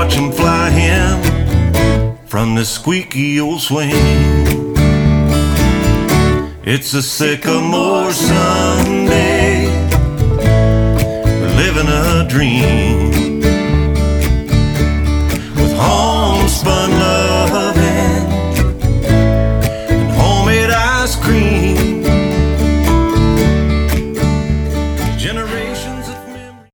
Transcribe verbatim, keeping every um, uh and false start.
watch him fly him from the squeaky old swing. It's a sycamore Sunday, we're living a dream.